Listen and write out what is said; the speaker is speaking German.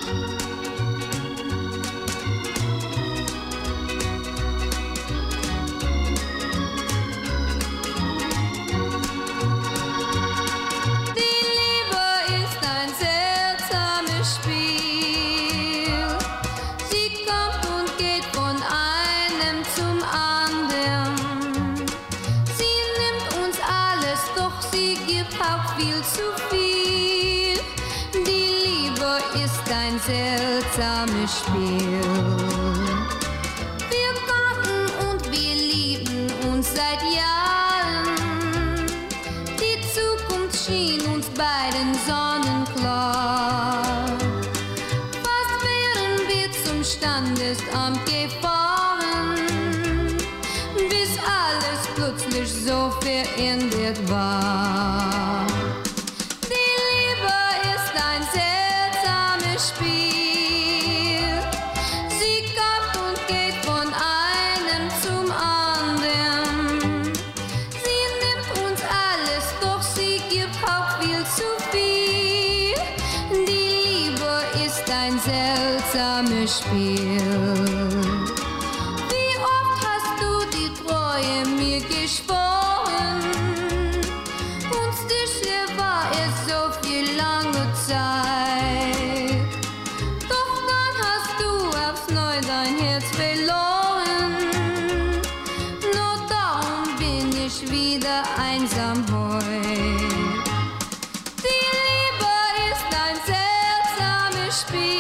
Viel zu viel. Die Liebe ist ein seltsames Spiel. Wir kannten und wir lieben uns seit Jahren. Die Zukunft schien uns beiden sonnenklar. Fast wären wir zum Standesamt gefahren, bis alles plötzlich so verändert war. Die Liebe ist ein seltsames Spiel. Sie kommt und geht von einem zum anderen. Sie nimmt uns alles, doch sie gibt auch viel zu viel. Die Liebe ist ein seltsames Spiel. Wie oft hast du die Treue mir geschworen? Uns zwischen war es so viel lange Zeit. Doch dann hast du aufs Neue dein Herz verloren. Nur darum bin ich wieder einsam heut. Die Liebe ist ein seltsames Spiel.